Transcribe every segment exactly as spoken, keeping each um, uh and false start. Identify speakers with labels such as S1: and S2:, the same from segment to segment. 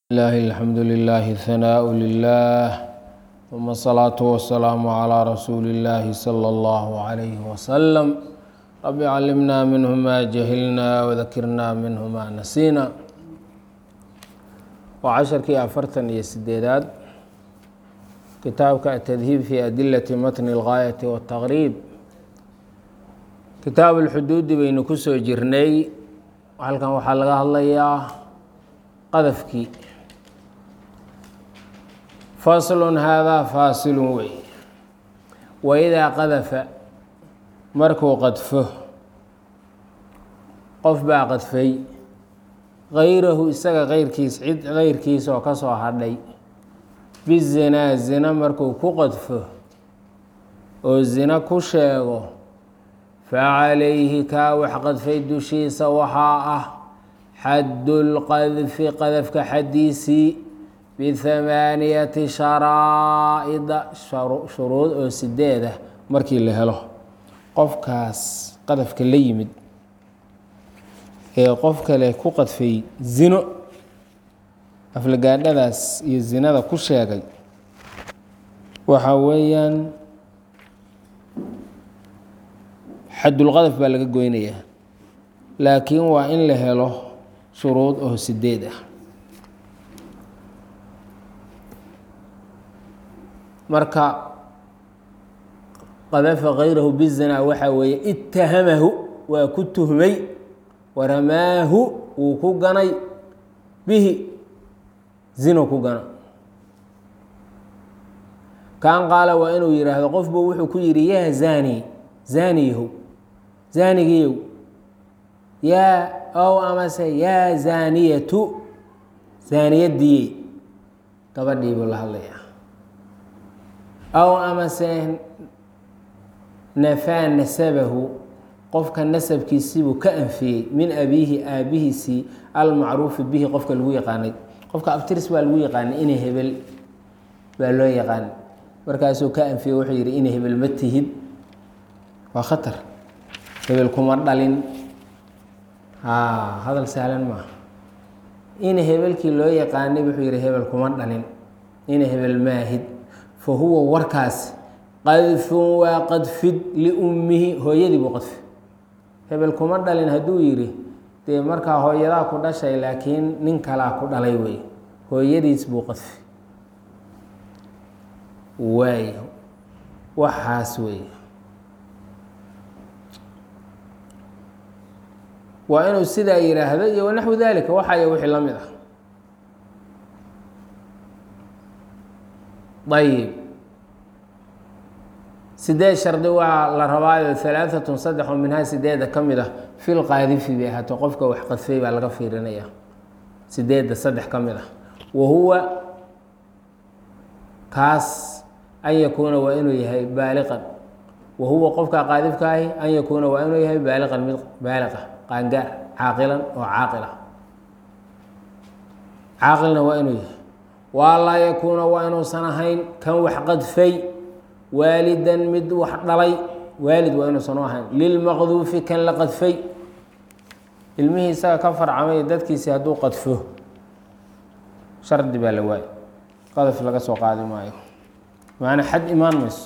S1: الله الحمد لله ثناء لله ثم الصلاة والسلام على رسول الله صلى الله عليه وسلم رب علمنا منه ما جهلنا وذكرنا منه ما نسينا وعشركii afartan iyo sideedaad kitaabka التdهيب في أدلة متن الغاية والتغريب kitaab الxduudi baynu ku soo jirnay halkan waxaa laga hadlayaa qadafkii faslun haadaa faasilun wey waidaa qadafa markuu qadfo qof baa qadfay gayrahu isaga keyrkiis cid keyrkiis oo ka soo hadhay bizinaa zina markuu ku qadfo oo zina ku sheego facalayhi kaa wax qadfay dushiisa waxaa ah xaddulqadfi qadafka xaddiisii bihamaaniyati sharaa'ida shuruud oo sideed ah markii la helo qofkaas qadafka la yimid ee qof kale ku qadfay zino aflagaadhadaas iyo zinada ku sheegay waxa weeyaan xaddulqadaf baa laga goynayaa laakiin waa in la helo shuruud oo sideed ah marka qadafa kayrahu bizinaa waxaa weeye itahamahu waa ku tuhmay waramaahu wuu ku ganay bihi zino ku gana kaan qaala waa inuu yidhaahdo qofbu wuxuu ku yidhi yaa zani zaniyahow zaanigiiyow yaa ow amase yaa zaaniyatu zaaniyadiye gabadhii buu la hadlayaa ow amase nafaa nasabahu qofka nasabkiisiibuu ka anfiyey min abiihi aabihiisii almacruufi bihi qofka lagu yaqaanay qofka abtiris baa lagu yaqaanay inay hebel baa loo yaqaanay markaasuu ka anfiyey wuxuu yidhi inay hebel ma tihid waa khatar hebel kuma dhalin haa hadal sahlan maaha ina hebelkii loo yaqaanay wuxuu yidhi hebel kuma dhalin ina hebel maahid fa huwa warkaasi qadfun waa qadfid liummihi hooyadii buu qadfi hebel kuma dhalin hadduu yidhi dee markaa hooyadaa ku dhashay laakiin nin kalaa ku dhalay wey hooyadiis buu qadfi waay waxaas wey waa inuu sidaa yidhaahdo iyo wanaxwu dalika waxaay wixii la mid ah ayib sideed shardi waa la rabaayo alaaatun saddex oo minhaa sideeda ka mid ah fil qaadifi bay ahaato qofka wax qadfay baa laga fiirinaya sideedda saddex ka mid ah wa huwa kaas an yakuuna waa inuu yahay baaliqan wa huwa qofka qaadifka ahi an yakuuna waa inuu yahay baaliqan mid baaliqa qaangaar caaqilan oo caaqila caaqilna waa inuu yahay waa laa yakuuna waa inuusan ahayn kan wax qadfay waalidan mid wax dhalay waalid waa inuusan u ahayn lilmaqduufi kan la qadfay ilmihii isaga ka farcamay dadkiisii hadduu qadfo shardi baa la waayo qadaf laga soo qaadi maayo macnaa xad imaan mayso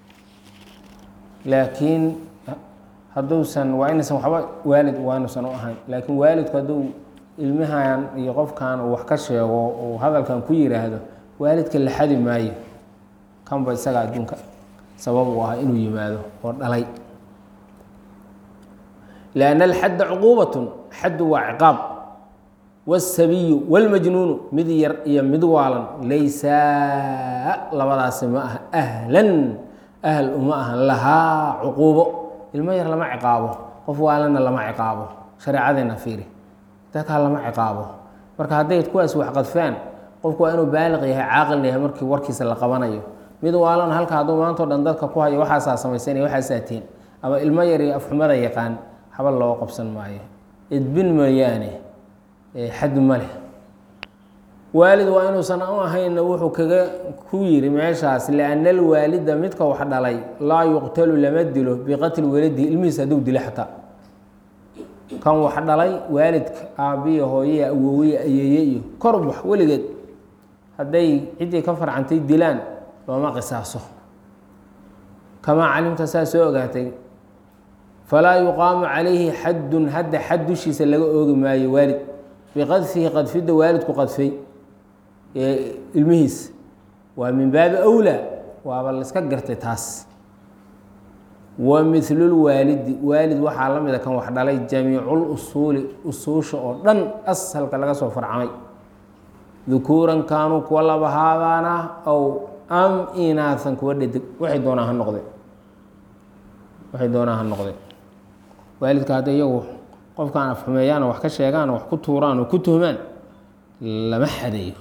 S1: laakiin hadduusan waa inaysan waxba waalid waa inuusan u ahayn laakiin waalidku hadduu ilmahan iyo qofkan uu wax ka sheego uu hadalkan ku yiraahdo waalidka la xadi maayo kanba isaga adduunka sabab uu ahaa inuu yimaado oo dhalay lianna alxadda cuquubatun xaddu waa ciqaab wasabiyu walmajnuunu mid yar iyo mid waalan laysaa labadaasi ma aha ahlan ahl uma ahan lahaa cuquubo ilmo yar lama ciqaabo qof waalanna lama ciqaabo shareecadeena fiiri dadkaa lama ciqaabo marka hadday kuwaas wax qadfaan qofku waa inuu baaliq yahay caaqilna yahay markii warkiisa la qabanayo mid waalan halka hadduu maantao dhan dadka ku hayo waxaasaa samaysanaya waxaasaa tiin ama ilmo yar iyo afxumada yaqaan haba loo qabsan maayo idbin mooyaane xad ma leh waalid waa inuusan u ahaynna wuxuu kaga ku yiri meeshaas lianna alwaalida midka wax dhalay laa yuqtalu lama dilo biqatli waladihi ilmihiisa hadduu dilo xataa kan wax dhalay waalidka aabiya hooye awoowiye ayeeye iyo korbax weligeed hadday ciddii ka farcantay dilaan looma qisaaso kamaa calimta saa soo ogaatay falaa yuqaamu calayhi xaddun hadda xad dushiisa laga oogi maayo waalid biqadfihi qadfidda waalidku qadfay ee ilmihiisa waa min baabi awlaa waaba la iska gartay taas wa milulwaalidi waalid waxaa la mida kan wax dhalay jamiicul usuuli usuusha oo dhan asalka laga soo farcamay dukuuran kaanuu kuwa labahaadaana aw am inaasan kuwa dhedig waxay doonaa ha noqdeen waxay doonaa ha noqdeen waalidka hadda iyagu qofkaan afxumeeyaan wax ka sheegaan wax ku tuuraan oo ku tuhmaan lama xadeeyo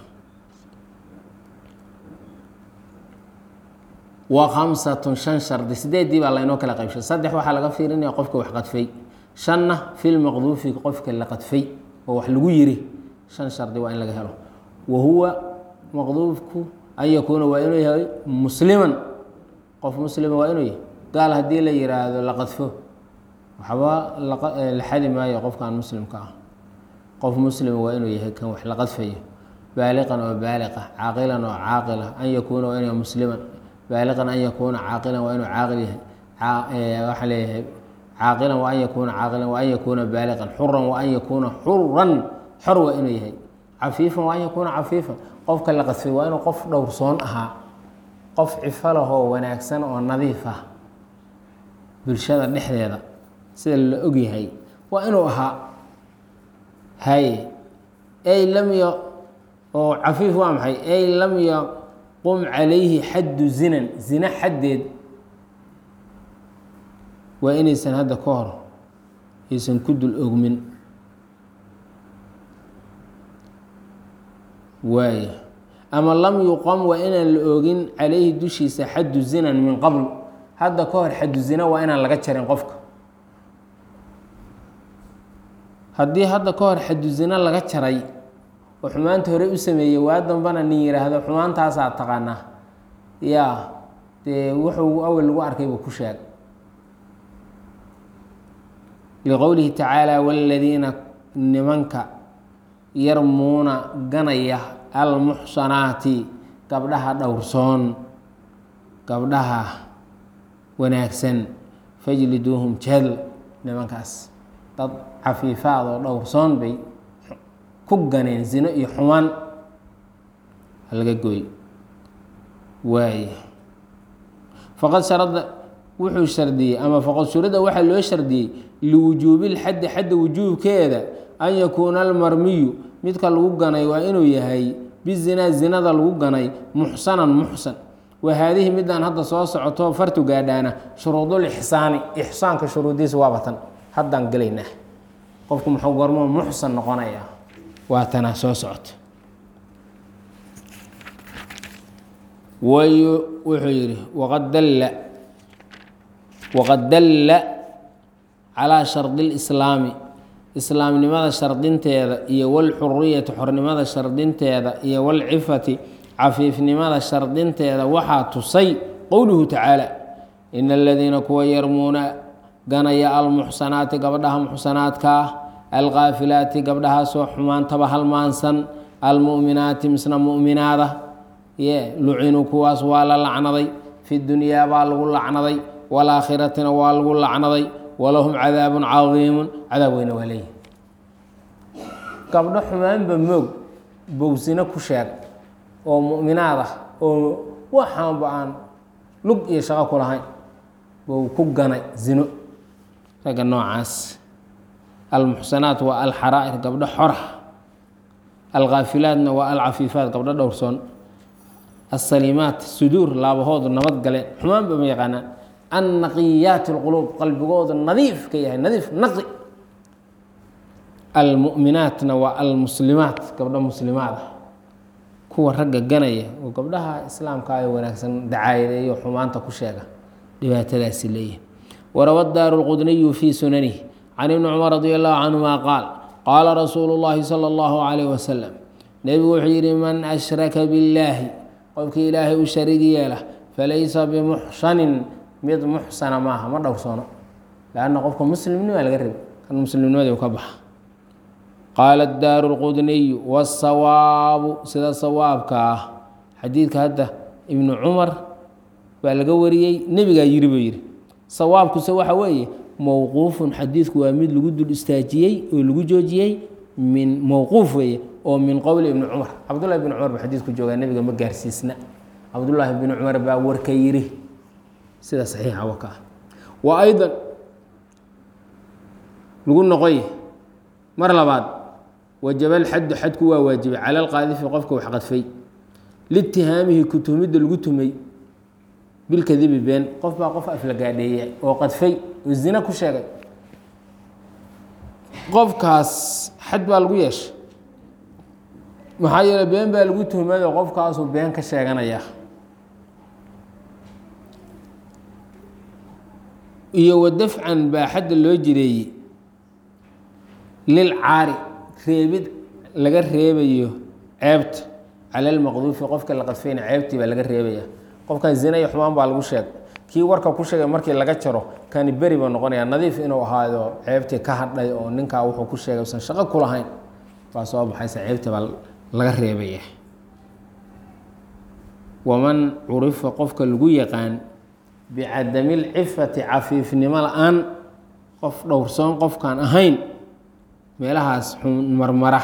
S1: wa khamsatun shan shardi sideedii baa laynoo kala qaybshay saddex waxaa laga fiirinaya qofka wax qadfay shanna filmaqduufi qofka la qadfay oo wax lagu yiri shan shardi waa in laga helo wa huwa maqduufku an yakuuna waa inuu yahay musliman qof muslima waa inuu yahay gaal haddii la yiraahdo la qadfo waxba la xadi maayo qofkaan muslimka ah qof muslima waa inuu yahay kan wax la qadfayo baaliqan oo baaliqa caaqilan oo caaqila an yakuuna waa inuu musliman baaliqan an yakuuna caaqilan waa inuu caaqil yahay waxaa leeyahay caaqilan waa an yakuuna caaqilan waa an yakuuna baaliqan xuran waa an yakuuna xuran xor waa inuu yahay cafiifan waa an yakuuna cafiifan qofka la qadfay waa inuu qof dhowrsoon ahaa qof cifo lahoo wanaagsan oo nadiif ah bulshada dhexdeeda sida la ogyahay waa inuu ahaa hay ay lam y oo cafiif waa maxay ay lam yaqum calayhi xaddu zinan zina xaddeed waa inaysan hadda ka hor aysan ku dul ogmin waaya ama lam yuqam waa inaan la ogin calayhi dushiisa xaddu zinan min qabl hadda ka hor xaddu zina waa inaan laga jarin qofka haddii hadda ka hor xaddu zina laga jaray oo xumaanta hore u sameeyey waa dambana nin yidhaahdo xumaantaasaa taqaanaa yaa dee wuxuu awel lagu arkay buu ku sheeg liqowlihi tacaala waladiina nimanka yarmuuna ganaya almuxsanaati gabdhaha dhowrsoon gabdhaha wanaagsan fajliduuhum jal nimankaas dad cafiifaad oo dhowrsoon bay ku ganeen zino iyo xumaan halaga gooy waay faqad sharada wuxuu shardiyey ama faqad shurida waxaa loo shardiyey liwujuubi lxaddi xadda wujuubkeeda an yakuuna almarmiyu midka lagu ganay waa inuu yahay bizinaa zinada lagu ganay muxsanan muxsan wa haadihi midaan hadda soo socoto fartu gaadhaana shuruudul ixsaani ixsaanka shuruudiisa waaba tan haddaan gelaynaa qofku muxuu gormoo muxsan noqonayaa waa tanaa soo socoto way wuxuu yidhi waqad dalla waqad dalla calaa shardi lislaami islaamnimada shardinteeda iyo walxuriyati xornimada shardinteeda iyo walcifati cafiifnimada shardinteeda waxaa tusay qowluhu tacaala ina aladiina kuwa yarmuuna ganaya almuxsanaati gabdhaha muxsanaadka ah alkaafilaati gabdhahaasoo xumaantaba halmaansan almu'minaati misna mu'minaada ye lucinuu kuwaas waa la lacnaday fi dunyaa baa lagu lacnaday waalaakhiratina waa lagu lacnaday walahum cadaabun cadiimun cadaab weyna waa leeyihi gabdho xumaanba moog bowsino ku sheeg oo mu'minaad ah oo waxaanba aan lug iyo shaqo ku lahayn bou ku ganay zino ragga noocaas almuxsanaat waa alxaraa'ir gabdho xora alkhaafilaadna waa alcafiifaat gabdho dhowrsoon asalimaat suduur laabahoodu nabad galeen xumaanba ma yaqaanaan annaqiyaati اlquluub qalbigooda nadiif ka yahay nadiif naqi almu'minaatna waa almuslimaat gabdho muslimaad ah kuwa ragga ganaya oo gabdhaha islaamka ay wanaagsan dacaayadeeyo xumaanta ku sheega dhibaatadaasi leeyihi warawa daaru اlqudniyu fii sunanihi can ibni cumar radi allahu canhuma qaal qaala rasuulu اllahi salى اllahu calayh wasalam nebigu wuxuu yidhi man ashraka billaahi qofkii ilaahay u shariig yeela falaysa bimuxsanin mid muxsana maaha ma dhowrsoono lanna qofka muslimnimaa laga rabi المسلمين وكبح قال الدار القطني والصواب سيدا صواب كا حديث هذا ابن عمر بالقوري نبي يري بيري صواب كسوا حوي موقوف حديث وامد لجود الاستاجيي ولجوجيي من موقوف او من قول ابن عمر عبد الله بن عمر بحديث كجوغا نبي ما غارسيسنا عبد الله بن عمر با وركيري سيدا صحيح وكا وايضا نقول نقي مر لبعض وجب الحد حد كوا واجب على القاذف قفك وحقدفي لاتهامه كتمد القتمي بالكذب بين قف با قف افلقاديه وقدفي والزنا كشيغي قفكاس حد با لغو يش maxaa yeelay been baa lagu tuhmay qofkaas oo been ka sheeganaya iyo wadafcan baa xad loo jireeyay lil caari reebid laga reebayo ceebta cala almaqduufi qofka la qadfayna ceebtii baa laga reebaya qofkan zina iyo xumaan baa lagu sheegay kii warka ku sheegay markii laga jaro kani beri baa noqonaya nadiif inuu ahaado ceebtii ka hadhay oo ninka wuxuu ku sheegay san shaqo ku lahayn baa soo baxaysa ceebta baa laga reebaya waman urifa qofka lagu yaqaan bicadami lcifati cafiifnimo la-aan qof dhowrsoon qofkaan ahayn meelahaas marmara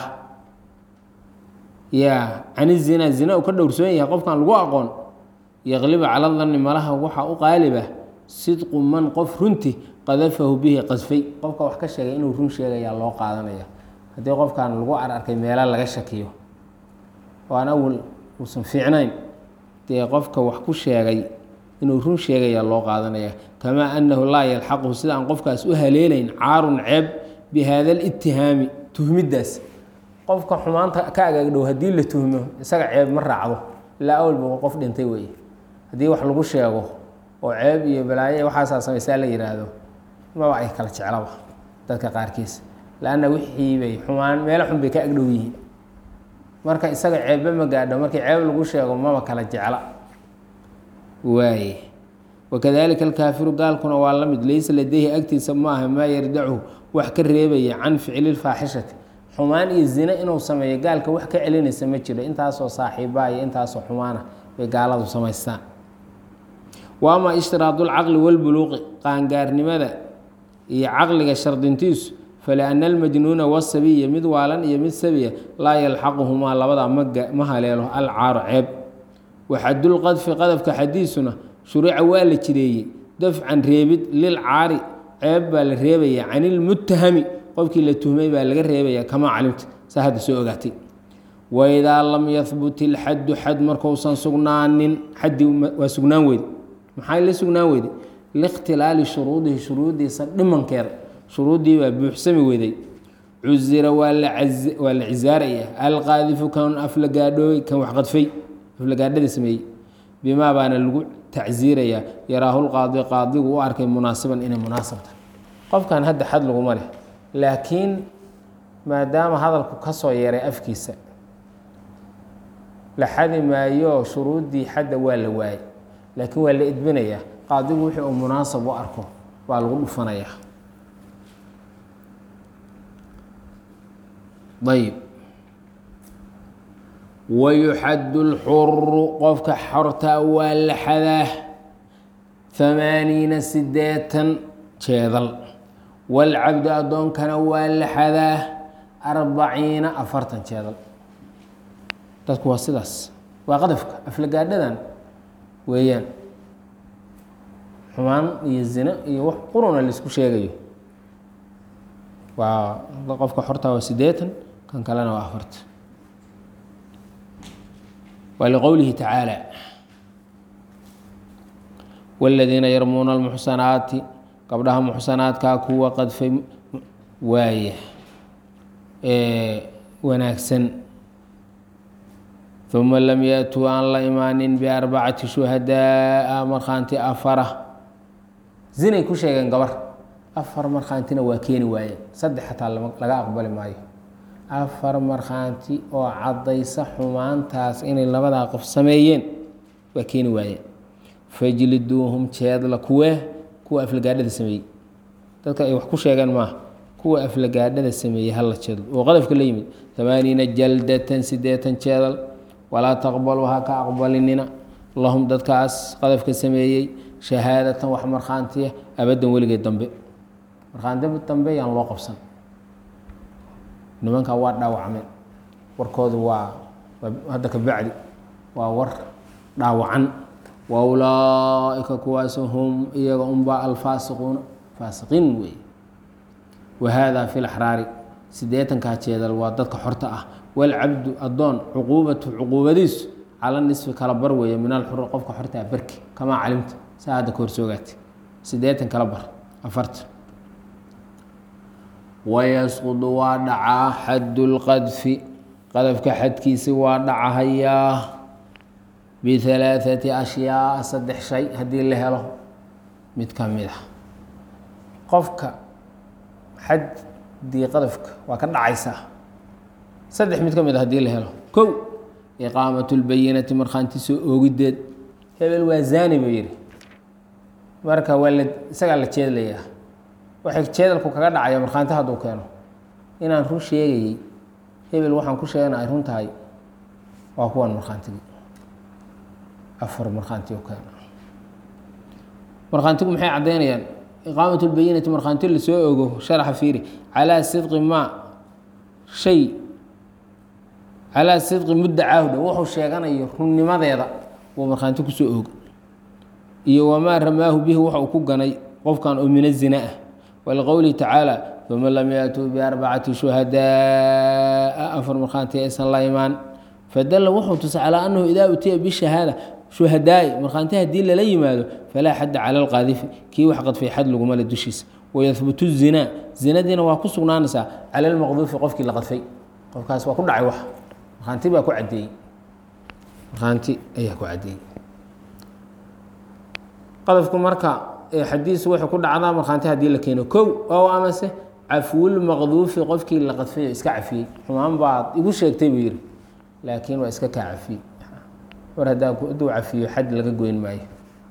S1: yaa cani zina zina uu ka dhowrsoon yahay qofkaan lagu aqoon yaqliba cala danni malaha waxaa u qaaliba sidqu man qof runti qadafahu bihi qasfay qofka wax ka sheegay inuu run sheegayaa loo qaadanaya haddii qofkaan lagu ararkay meela laga shakiyo waan awal uusan fiicnayn dee qofka wax ku sheegay inuu run sheegaya loo qaadanaya kamaa annahu laa yalxaqu sida aan qofkaas u haleelayn caarun ceeb bihada alittihaami tuhmiddaas qofka xumaanta ka agaagdhow haddii la tuhmo isaga ceeb ma raacdo ilaa awalba qof dhintay weeye haddii wax lagu sheego oo ceeb iyo balaayo waxaasaa samaysaa la yidhaahdo maba ay kala jeclaba dadka qaarkiis laanna wixii bay xumaan meelo xun bay ka agdhow yihiin marka isaga ceebba ma gaadho markii ceeb lagu sheego maba kala jecla waaye wakadalika alkaafiru gaalkuna waa la mid laysa ladayhi agtiisa ma aha maa yardachu wax ka reebaya can ficli lfaaxishati xumaan iyo zina inuu sameeyo gaalka wax ka celinaysa ma jiro intaasoo saaxiibaa iyo intaasoo xumaana bay gaaladu samaystaan wa ama ishtiraadu lcaqli walbuluuqi qaangaarnimada iyo caqliga shardintiisu فلأن المجنون والصبي مد والن iyo mid sabiya laa yalxaquhumaa labada ma haleelo alcaar ceeb waxad lqadfi qadafka xadiisuna shuruuca waa la jireeyey dafcan reebid lilcaari ceeb baa la reebaya can ilmuttahami qofkii la tuhmay baa laga reebaya kamaa calimta saa hadda soo ogaatay waidaa lam yahbut ilxaddu xad markousan sugnaanin xaddi waa sugnaan weyde maxaa la sugnaan weyde liikhtilaali shuruudihi shuruudiisa dhimankeeda shuruuddii baa buuxsami weyday cusira waa la cisaaraya alqaadifu kan aflagaadhooy kan wax qadfay aflagaadhada sameeyey bimaa baana lagu tacsiirayaa yaraahu lqaadi qaadigu u arkay munaasiban inay munaasab tahay qofkan hadda xad laguma leh laakiin maadaama hadalku ka soo yeeray afkiisa la xadi maayo shuruuddii xadda waa la waayay laakiin waa la edbinayaa qaadigu wixii uu munaasab u arko waa lagu dhufanayaa ayb wayuxad اlxuru qofka xorta waa la xadaa amaaniina sideetan jeedal wاlcabdu addoonkana waa la xadaa arbaciina afartan jeedal dadku waa sidaas waa qadafka aflagaadhadan weeyaan xumaan iyo zino iyo wax quruna laisku sheegayo waa qofka xorta waa sideetan kan kalena waa afarta waa liqowlihi tacaalى wاladiina yarmuuna اlmuxsanaati gabdhaha muxsanaadkaa kuwa qadfay waaya wanaagsan uma lam yaأtuu aan la imaanin biarbacati shuhadaaa markhaanti afara zinay ku sheegeen gabar afar markhaantina waa keeni waayeen saddex xataa laga aqbali maayo afar markhaanti oo caddaysa xumaantaas inay labadaa qof sameeyeen waa keeni waayeen fajliduuhum jeedla kuwee kuwa aflagaadhada sameeyey dadka ay wax ku sheegeen maaha kuwa aflagaadhada sameeyey hala jeedo oo qadafka la yimid ثamaaniina jaldatan sideetan jeedal walaa taqbalu ha ka aqbalinina lahum dadkaas qadafka sameeyey shahaadatan wax markhaantiya abadan weligeed dambe markhaanti dambe yaan loo qabsan nimankaa waa dhaawacmeen warkoodu waa hadda ka bacdi waa war dhaawacan wa ulaaئika kuwaas hum iyaga unbaa alfaasiquuna faasiqiin weeye wahada fi laxraari sideetankaa jeedal waa dadka xorta ah walcabdu adoon cuquubatu cuquubadiisu cala nisfi kala bar weeye min alxur qofka xortaa barki kamaa calimta saa hadda ka horsoogaati sideetan kala bar afartan wayasqudu waa dhacaa xaddu lqadfi qadafka xadkiisi waa dhacahayaa bihalaaثati ashyaa saddex shay haddii la helo mid ka mid ah qofka xaddii qadafka waa ka dhacaysaa saddex mid ka mid a hadii la helo kow iqaamatu lbayinati markhaanti soo oogideed hebel waa zani buu yihi marka waa la isagaa la jeedlayaa waxay jeedalku kaga dhacaya markhaanti hadduu keeno inaan run sheegayey hebel waxaan ku sheegana ay run tahay waa kuwan markhaantigii afar markhaanti u keeno markhaantigu maxay caddaynayaan iqaamat lbayinati markhaanti lasoo ogo sharaxa fiiri calaa sidqi maa shay calaa sidqi muddacaahuda wuxuu sheeganayo runnimadeeda wuu markhaanti kusoo og iyo wamaa ramaahu bihi waxa uu ku ganay qofkan oo min azina ah waliqowlihi tacaala uma lam yaatuu biarbacati shuhadaa afar markhaanti aysan la imaan fadalla wuxuu tusay calaa annahu idaa utiya bishahaada shuhadaai markhaanti haddii lala yimaado falaa xadda cala alqaadifi kii wax qadfay xad laguma le dushiisa wayahbutu zinaa zinadiina waa ku sugnaanaysaa cala almaqduufi qofkii la qadfay qofkaas waa ku dhacay wax markhaanti baa ku caddeeyey markhaanti ayaa ku caddeeyey qadafku marka xadiisu waxay ku dhacdaa markhaanti haddii la keeno kow oo amase cafwulmaqduufi qofkii la qadfay oo iska cafiyey xumaan baad igu sheegtay buu yihi laakiin waa iska kaa cafiyey mar haddaa hadduu cafiyo xad laga goyn maayo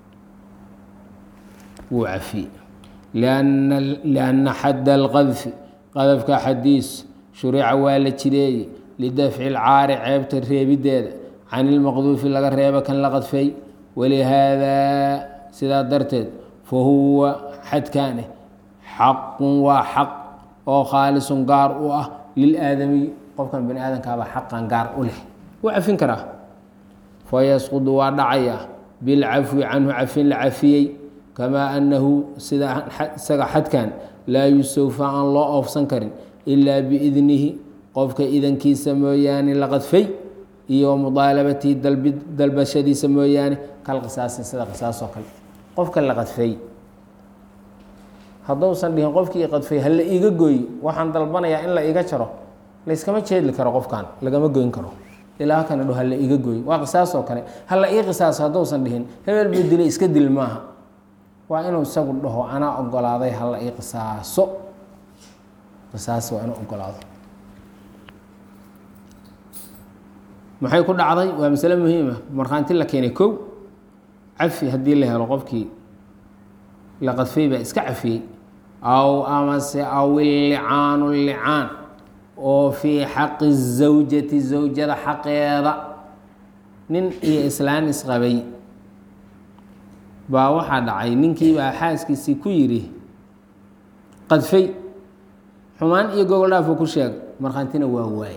S1: wuu cafiyey lianna lianna xadda alqadfi qadafka xadiis shurica waa la jireeyey lidafci lcaari ceebta reebideeda can ilmaqduufi laga reebo kan la qadfay walihaadaa sidaa darteed fa huwa xadkaane xaqun waa xaq oo khaalisun gaar u ah lilaadamiy qofkan bani aadamkaabaa xaqan gaar u leh wuu cafin karaa fayasqudu waa dhacaya bilcafwi canhu cafin la cafiyey kamaa annahu sida isaga xadkan laa yustawfaa aan loo oofsan karin ilaa biidnihi qofka idankiisa mooyaane la qadfay iyo mudaalabatihi dalbashadiisa mooyaane kal qisaasi sida qisaasoo kale qofka la qadfay hadduusan dhihin qofkii qadfay hala iiga gooyi waxaan dalbanayaa in la iiga jaro layskama jeedli karo qofkan lagama goyn karo ilaa kana dho hala iiga gooyi waa qisaasoo kale hala ii qisaaso hadduusan dhihin hebel buu dilay iska dil maaha waa inuu isagu dhaho anaa ogolaaday hala ii qisaaso qisaas waa inuu ogolaado maxay ku dhacday waa masale muhiima markhaanti la keenay kow cafi haddii la helo qofkii la qadfay baa iska cafiyey aw amase aw illicaanu licaan oo fii xaqi zawjati zawjada xaqeeda nin iyo islaan isqabay baa waxaa dhacay ninkii baa xaaskiisii ku yidhi qadfay xumaan iyo gogol dhaafuu ku sheegay markhaantina waa waay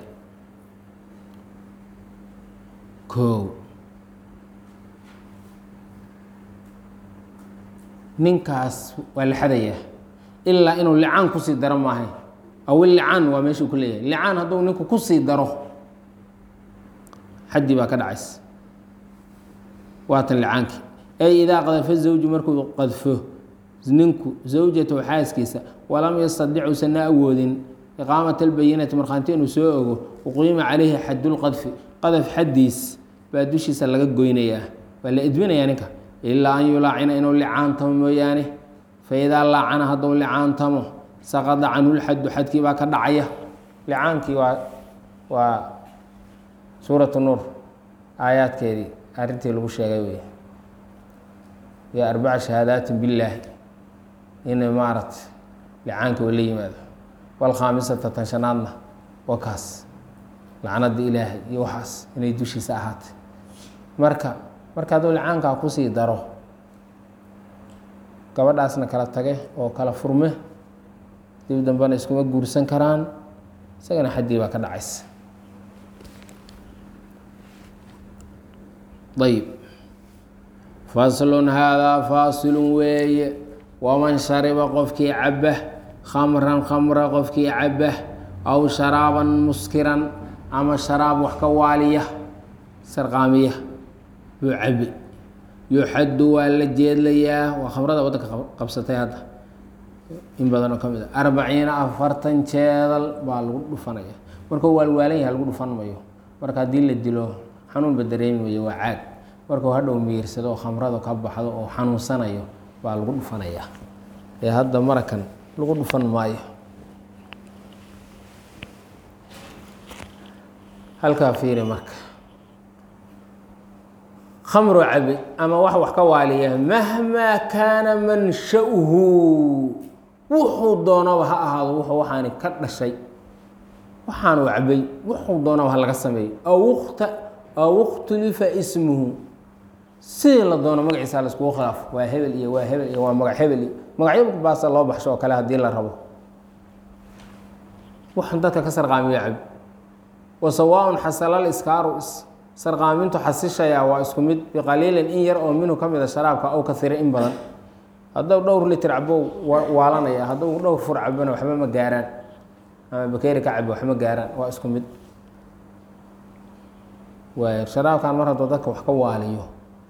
S1: kow ninkaas waa la xadayaa ilaa inuu licaan kusii daro maahay aw licaan waa meeshuu ku leeyahay licaan hadduu ninku kusii daro xaddii baa ka dhacays waatan licaankii ay idaa qadfa zawju markuu qadfo ninku zawjatahu xaaskiisa walam yastadic uusana awoodin iqaamat albayinati markhaanti inuu soo ogo uqiima calayhi xadulqadfi qadaf xaddiis baa dushiisa laga goynayaa waa la edbinayaa ninka ilaa an yulaacina inuu licaantamo mooyaane faidaa laacana hadduu licaantamo saqada canhu lxaddu xadkii baa ka dhacaya licaankii waa waa suuratu nuur aayaadkeedii arrintii lagu sheegay wey iyo arbaca shahaadaatin billaahi inay maaragta licaankii oo la yimaado والخامسة تنشنادنا وكاس لعنة إلهي يوحس إن يدوشي ساعات مركا مركا دول عانكا كوسي دارو gabadhaasna kala tage oo kala furme dib dambana iskuma guursan karaan isagana xadii baa ka dhacaysa طيب فاصل هذا فاصل وي ومن شرب قفكي عبه خمرا خمرا قفكي عبه أو شرابا مسكرا أما شراب وحكوالية سرقامية يعبي يحد ولا جيد ليا وخمرة ودك قبستي هذا إن بدنا كم أربعين أفرتن شادل بالغد فنايا مركو والوالي هالغد فن مايو مركا ديل الدلو حنون بدرين مايو وعاد مركو هذا ومير سدو خمرة وكب هذا وحنون سنايو بالغد فنايا يا هذا مركن الغد فن مايو هل كافير مرك خمر عبي أما وح وح كواليه مهما كان منشأه وحو دونا وها هذا وحو وحاني كرد الشيء وحانو عبي وحو دونا وها لغا سمي أو اخت أو اختلف اسمه سيل دونا مقعي سالس كو خلاف واهبل إيه واهبل إيه ومقع هبل مقعي باس الله بحشو كلاه دين للربو وحن دادك كسر قامي عب وسواء حصل الإسكار sarqaamintu xasishaya waa isku mid biqaliilin in yar oo minhu kamid ah sharaabka oo kathira in badan hadduu dhowr litir cabo waalanaya hadduu dhowr fur cabana waxba ma gaaraan ama bakeeri ka cabo waxba ma gaaraan waa isku mid waa sharaabkan mar hadduu dadka wax ka waaliyo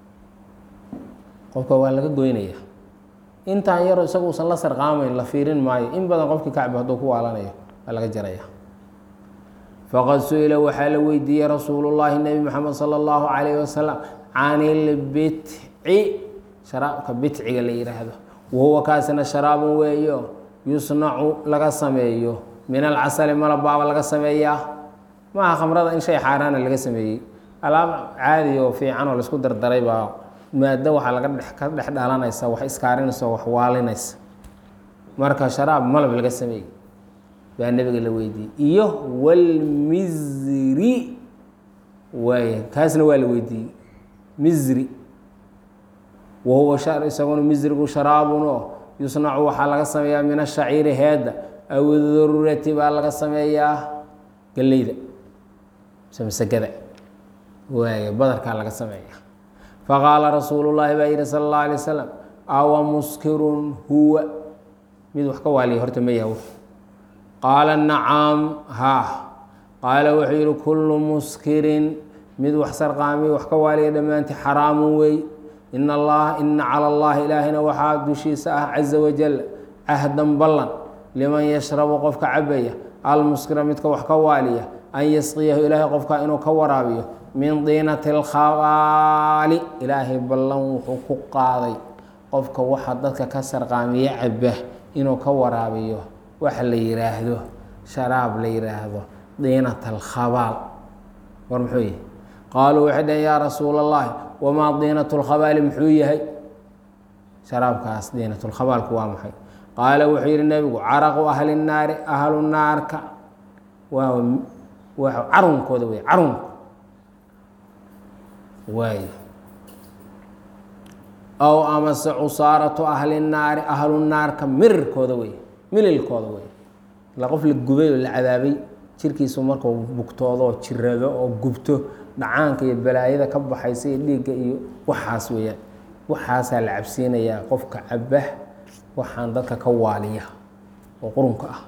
S1: qofka waa laga goynaya intaan yar isagu uusan la sarqaamayn la fiirin maayo in badan qofkii ka cabo hadduu ku waalanayo waa laga jaraya فقد سئل وحال ويدي رسول الله النبي محمد صلى الله عليه وسلم عن البتع شراب كبتع اللي هذا وهو كاسنا شراب ويو يصنع لغا سميو من العسل مربى لغا سميا ما خمرة إن شيء حاران لغا سمي ألام عادي وفي عنه لسكو دردريبا ما دو حلقة دح دالانيسا وح إسكارينيسا وح والينيسا مركا شراب ملب لغا سمي baa nabiga la weydiiyey iyo walmizri waay kaasna waa la weydiiyey mizri wahuwa shar isaguna mizrigu sharaabun yusnacu waxaa laga sameeyaa min ashaciiri heeda aw dururati baa laga sameeyaa galleyda samsagada waay badarkaa laga sameeyaa faqaala rasuulu llaahi baa yihi sala allahu alay wasalam awa muskirun huwa mid wax ka waaliya horta ma yahay قال نعم ها قال وحير كل مسكر مد وحسر قامي وحكوالي دمانتي حرام وي إن الله إن على الله إلهنا وحاد شيء عز وجل عهدا بلا لمن يشرب قفك عبية المسكر مدك وحكواليه أن يسقيه إلهي قفك إنه كورابيه من طينة الخوال إلهي بلا وحقوق قاضي قفك وحدتك كسر قامي عبه إنه كورابيه waxa la yiraahdo sharaab la yiraahdo diinatul khabaal war muxuu yahay qaalu wahda ya rasuul allah wama diinatul khabaal muxuu yahay sharaabkaas diinatul khabaal ku waa maxay qaala wuxuu yiri nabigu araqu ahli naar ahlu naarka waa waa arunkooda way arun way aw amasa usaratu ahli naar ahlu naarka mirkooda way mililkooda wey la qof la gubay oo la cadaabay jirkiisu markuu bugtoodo oo jirado oo gubto dhacaanka iyo balaayada ka baxaysa iyo dhiigga iyo waxaas weeyaan waxaasaa la cabsiinayaa qofka cabah waxaan dadka ka waaliya oo qurunka ah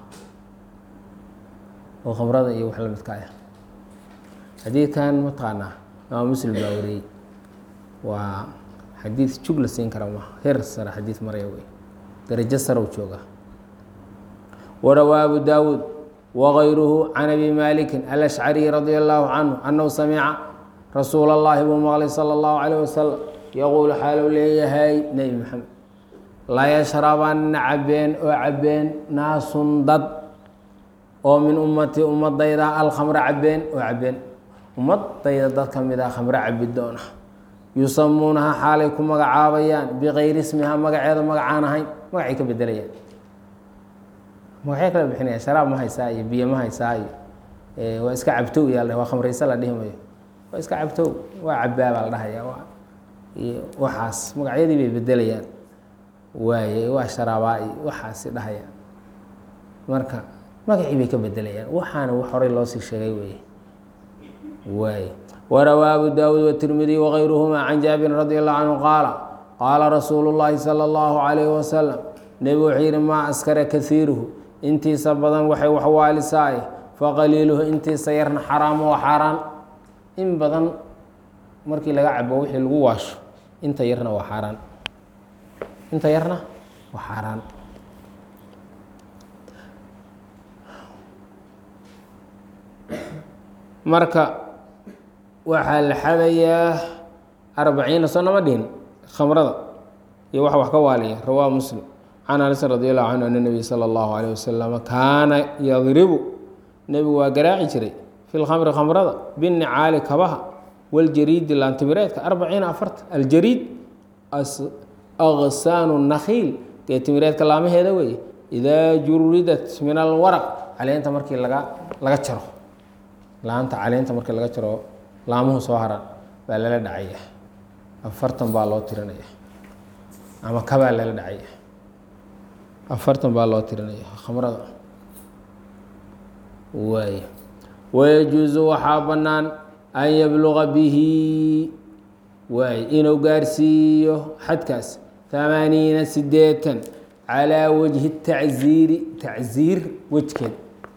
S1: oo khamrada iyo wax la midka ah xadiidkan mataqaanaa imaam muslim baa wariyey waa xadiid jug la siin kara ma heer sare xadiid maraya wey darajo sare u jooga وروى أبو داود وغيره عن أبي مالك الأشعري رضي الله عنه أنه سمع رسول الله ومغلي صلى الله عليه وسلم يقول حاله لي هاي نبي محمد لا يشربن عبين وعبين ناس ضد ومن أمتي أمة ضيدة الخمر عبين وعبين أمة ضيدة كم إذا خمر عبدونها يسمونها حالكم مقعابيان بغير اسمها مقعيدا مقعانهين مقعيك بدليان magacyo kala bixinaya sharaab ma haysaa iyo biyo ma haysaa iyo waa iska cabtow yaa la waa khamraysa la dhihi mayo waa iska cabtow waa cabaa baa la dhahaya waa iyo waxaas magacyadii bay bedelayaan waaye waa sharaabaa iyo waxaasi dhahaya marka magacii bay ka bedelayaan waxaana wax horey loo sii sheegay weeye waaye warawaa abu daawuud watirmidi wagayruhuma can jaabirin radi allahu canhu qaala qaala rasuulu llaahi sala allahu calayhi wasalam nebigu wuxuu yidhi maa askara kaiiruhu intiisa badan waxay wax waalisaaye faqaliiluhu intiisa yarna xaraamo waa xaaraan in badan markii laga cabo wixii lagu waasho inta yarna waa xaaraan inta yarna waa xaaraan marka waxaa la xadayaa arbaciina soo nama dhihin khamrada iyo wax wax ka waaliya rawaa muslim can anas radi allahu canhu ana nebiy sala allahu alayh wasalam kaana yadribu nebigu waa garaaci jiray fi lkhamri khamrada binnicaali kabaha waljariidi laantimireedka arbaciina afarta aljariid aqsaanu nakhiil dee timireedka laamaheeda weeye idaa juridat min alwaraq caleenta markii laga laga jaro laanta caleenta markii laga jaro laamuhu soo haraan baa lala dhacaya afartan baa loo tirinaya ama kabaa lala dhacaya afartan baa loo tirinaya khamrada waay wayajuusu waxaa bannaan an yabluga bihi waay inuu gaarsiiyo xadkaas tamaaniina sideetan calaa wajhi tacziiri tacziir wejkeed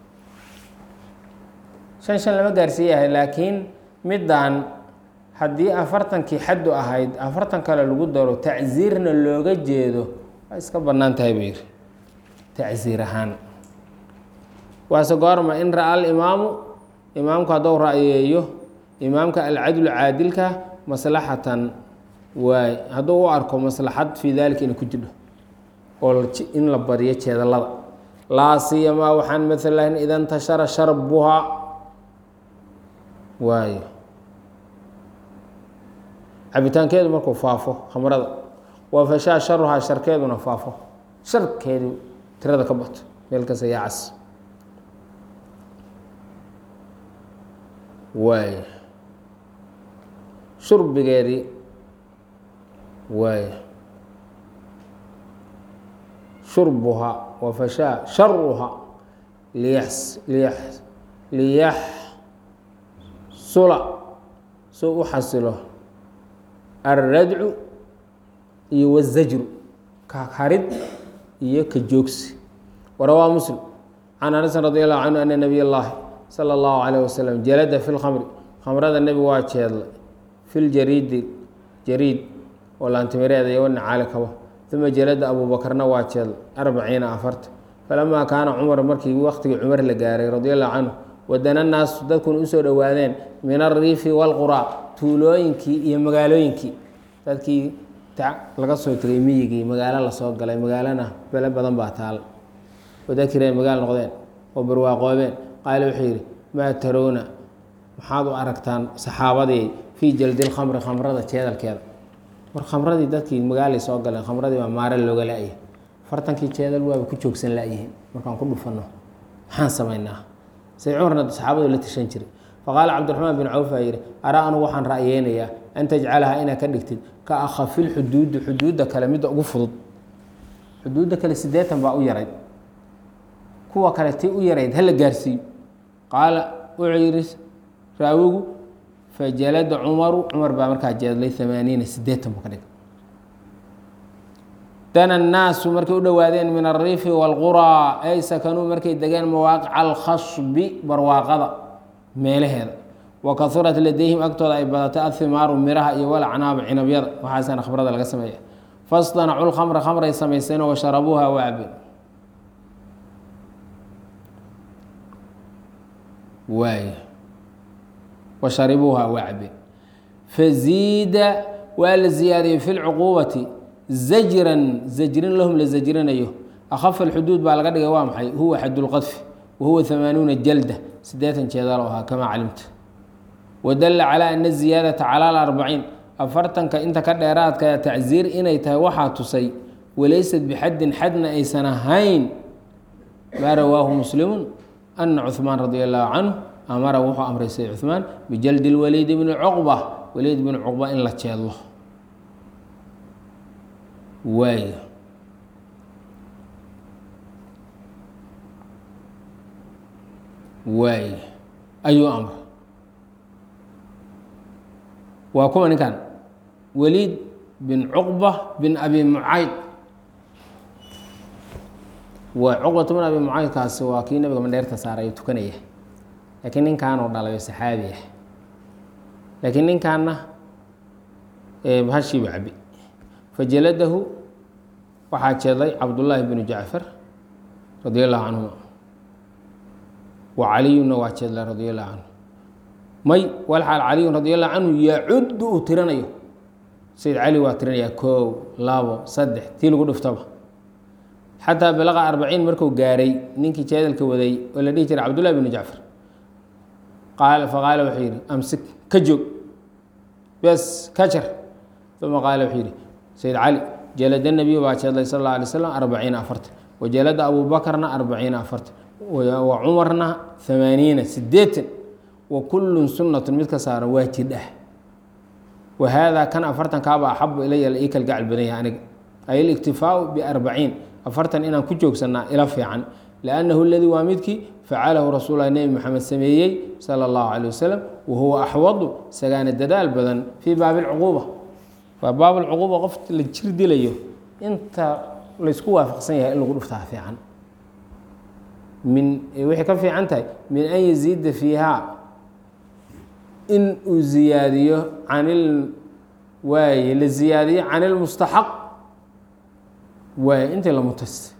S1: shan shan lama gaarsiiyahay laakiin middan haddii afartankii xaddu ahayd afartan kale lagu daro tacziirna looga jeedo waa iska bannaan tahay buu yidhi tacziir ahaan waase goorma in ra-a alimaamu imaamku hadduu ra'yeeyo imaamka alcadlu caadilka maslaxatan waay hadduu u arko maslaxad fii dalika inay ku jidho oo in la bariyo jeedalada laa siyamaa waxaan maalan ida ntashara sharbuhaa waayo cabitaankeedu markuu faafo khamrada waa fashaa sharuhaa sharkeeduna faafo sharkeedu tirada ka bato meel kasta yaa cas waay shurbigeedii waay shurbuhaa wa fashaa sharuhaa liyax liyax liyaxsula soo u xasilo alradcu iyo wazajru ka harid iyo ka joogsi warawaa muslim can anas radi allahu canhu ana nabiy اllahi salى اllahu alayh wasalam jalada fi lkhamri khamrada nebigu waa jeedlay fi ljariidi jariid oo laantimireeda iyo wanacaali kabo uma jalada abuubakarna waa jeedlay arbaciina afarta falamaa kaana cumar markii waqtigii cumar la gaaray radi allahu canhu wadana naasu dadkuna usoo dhowaadeen min alriifi wاlquraa tuulooyinkii iyo magaalooyinkii dadkii laga soo tegay miyigii magaalo lasoo galay magaalona bele badan baa taal wadakireen magaalo noqdeen oo barwaaqoobeen qaale wuxuu yidhi maa tarowna maxaad u aragtaan saxaabadii fii jaldi lkhamri khamrada jeedalkeeda war khamradii dadkii magaalay soo galeen khamradii baa maare looga la-yahy fartankii jeedal waaba ku joogsan la-yihiin markaan ku dhufanno maxaan samaynaa say cumarna saxaabadu la tashan jiray faqaala cabdiraxmaan bin cawf aa yidhi araa anugu waxaan ra'yeynayaa an tajcalahaa inaad ka dhigtid ka akhafilxuduudi xuduudda kale midda ugu fudud xuduudda kale siddeetan baa u yarayd kuwa kale tii u yarayd hala gaarsiiyo qaala wuxuu yidhi raawigu fajalada cumaru cumar baa markaa jeedlay amaaniina siddeetan buu ka dhigay dana annaasu markay u dhowaadeen min alriifi wاlquraa ay sakanuu markay degeen mawaaqica alkhasbi barwaaqada meelaheeda wa kahurat ladayhim agtooda ay badatay ahimaaru miraha iyo walacnaaba cinabyada waxaasana khamrada laga sameeya fastanacuu lkhamra khamray samayseen washarabuuha waa cabeen waay washaribuuha waa cabeen faziida waa la ziyaadiyey fi lcuquubati zajran zajrin lahum la zajrinayo akhafa alxuduud baa laga dhigay waa maxay huwa xadulqadfi wahuwa hamaanuuna jalda siddeetan jeedaalo ahaa kamaa calimta wadalla calaa ana ziyaadata cala alarbaciin afartanka inta ka dheeraadka tacziir inay tahay waxaa tusay walaysad bixaddin xadna aysan ahayn ما رواه مسلم أن عثمان رضي الله عنه أمر وحو أمر سيد عثمان بجلد الوليد بن عقبة وليد بن عقبة إن لا تشاء الله واي واي أي أمر وكما كان وليد بن عقبة بن أبي معيط وعقبة بن أبي معيط كاس واكي نبي من دير تساري تكنيه لكن إن كانوا ضلوا سحابيه لكن إن كان بهالشي بعبي فجلده وحاجة عبد الله بن جعفر رضي الله عنهما وعلي نواجه رضي الله عنه مي والحال علي رضي الله عنه يعد ترنيه سيد علي وترنيه كو لابو صدح تيلو قد افتبه حتى بلغ أربعين مركو قاري نينكي جايد الكودي ولا ديجر عبد الله بن جعفر قال فقال وحيري أمسك كجو بس كشر ثم قال وحيري سيد علي جلد النبي صلى الله عليه وسلم أربعين أفرت وجلد أبو بكرنا أربعين أفرت وعمرنا ثمانين سديت وكل سنة مثل صار واجده وهذا كان أفرتا كابا أحب إلي الإيك القاع البنية يعني أي الاكتفاء بأربعين أفرتا إن كجوك سنة إلى فيعا لأنه الذي وامدك فعله رسول الله النبي محمد سميي صلى الله عليه وسلم وهو أحوض سجان الددال بدن في باب العقوبة فباب العقوبة قفت للجرد ليه أنت ليسكوا وافق سنة إلا غرفتها فيعا من وحي كان في عنتها من أن يزيد فيها إن زيادية عن ال واي للزيادية عن المستحق وأنت لمتس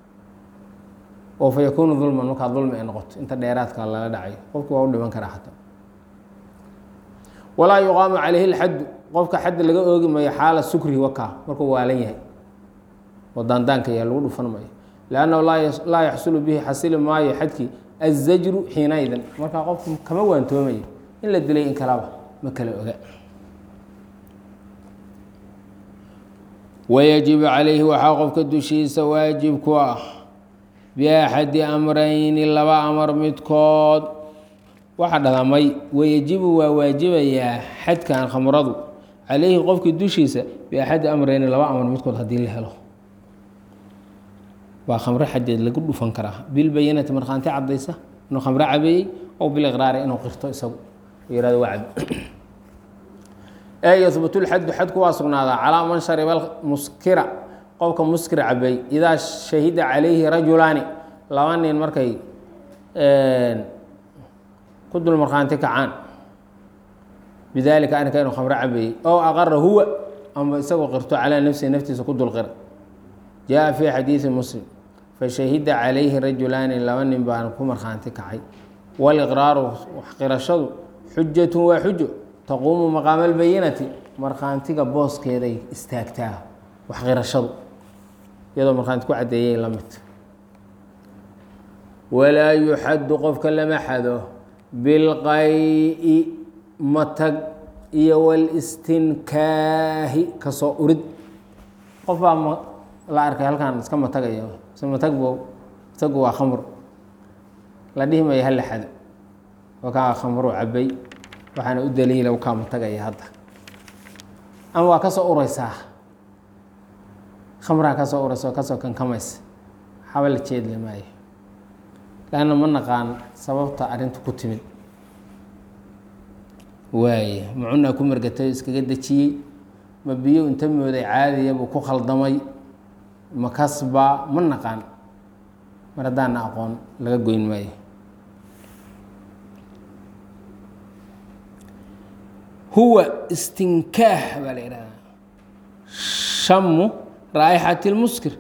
S1: وفيكون ظلما وكا ظلم إن قط أنت ديراتك الله لا داعي قفك وأود من كراحته ولا يقام عليه الحد قفك حد اللي أوجي ما حال السكري وكا مركو عليه وداندانك يا لولو فنمي لأنه لا لا يحصل به حصيل ما يحدك الزجر حينئذ مركا قفك كما هو أنتومي إلا الدليل إن كلامه ما كلا ويجب عليه وحاقف كدشيس واجب كوا بأحد أمرين لبا أمر متكود واحد هذا مي ويجب وواجب يا حد كان خمرضو عليه قف كدشيس بأحد أمرين لبا أمر متكود هدي له له وخمر حد اللي كله فنكره بالبينة مرخانتي عبديسة إنه خمر عبي أو بالإغرار إنه قرطو يسوي يراد وعد أي يثبت الحد حد كواسقنا هذا على من شرب المسكرة قولك مسكر عبي إذا شهد عليه رجلان لو أن المركي كد المرخانتك عن بذلك أنا كانوا خمر عبي أو أغر هو أم يسوي قرطو على نفسه نفسه سكد الغر جاء في حديث مسلم فشهد عليه رجلان لو أن بانكم مرخانتك عي والإغرار وحقرشض حجة وحجة تقوم مقام البينة مرخانتك بوس كيدي استاكتها وحقرشض يدو مرخانتك عديين لمت ولا يحد قفك لما حده بالقيء متق والاستنكاه كسو أرد قفا لا أركي هل كان كما تقى ثم تقبو تقوى خمر لديه ما يهل حد وكان خمر عبي وحنا الدليل وكان تقى هذا أما كسو أوريسا خمرها كسو أوريسا كسو كان كمس حاول تشيد لماي لأنه من قان سببت أرنت كتمل واي معنا كمر قتيس كجد شيء مبيو انتم ودي عادي يبو كخل ضمي مكسبة من نقان مردان أقون لقى قوين ماي هو استنكاه بالإرادة شم رائحة المسكر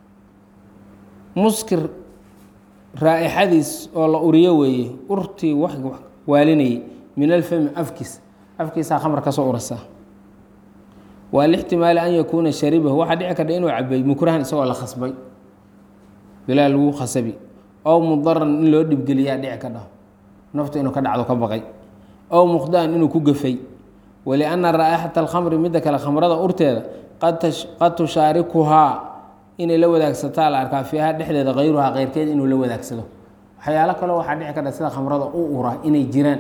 S1: مسكر رائحة ديس والله أوريوي أرتي وحق وحق واليني من الفم أفكس أفكس خمر كسو أرساه والاحتمال أن يكون شربه واحد يعكد إنه عبي مكرهن سوى الله خصبي بلا لو خصبي أو مضرا إن لو دب قليا يعكده نفط إنه كدعو كبغي أو مخدان إنه كوقفي ولأن رائحة الخمر مدك الخمر هذا أرتي قد تش قد تشاركها inay la wadaagsataa la arkaa fiiha dhexdeeda kayruhaa keyrkeed inuu la wadaagsado waxyaalo kaloo waxaa dhici karta sida khamrada u ura inay jiraan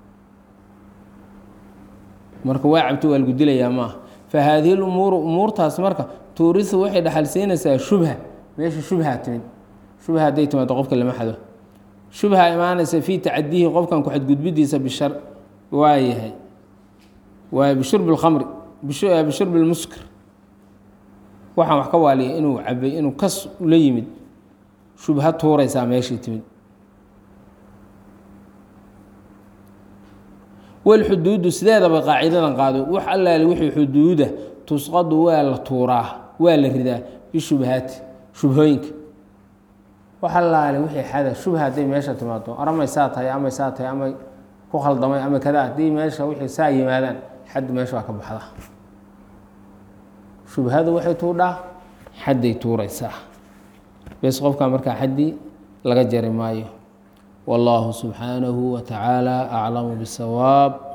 S1: marka waa cabto waa lagu dilayaa maaha fa haadihi lumuuru umuurtaas marka tuurisu waxay dhaxalsiinaysaa shubha meesha shubha timid shubha hadday timaado qofka lama xado shubha imaanaysa fii tacadiihi qofkan ku xadgudbidiisa bishar waa yahay waa bishurbi lkhamri bishurbi lmuskir waxaan wax ka waaliya inuu cabay inuu kas ula yimid shubha tuuraysaa meeshii timid walxuduudu sideedaba qaacidadan qaado wax allaale wixii xuduuda tusqadu waa la tuuraa waa la ridaa bishubhaati shubhooyinka wax allaale wixii xada shubha hadday meesha timaado aramay saa tahay amay saa tahay amay ku khaldamay ama kada haddii meesha wixii saa yimaadaan xad meesha waa ka baxda shubhadu waxay tuudhaa xadday tuuraysaa bes qofka markaa xaddii laga jari maayo والله سبحانه وتعالى أعلم بالصواب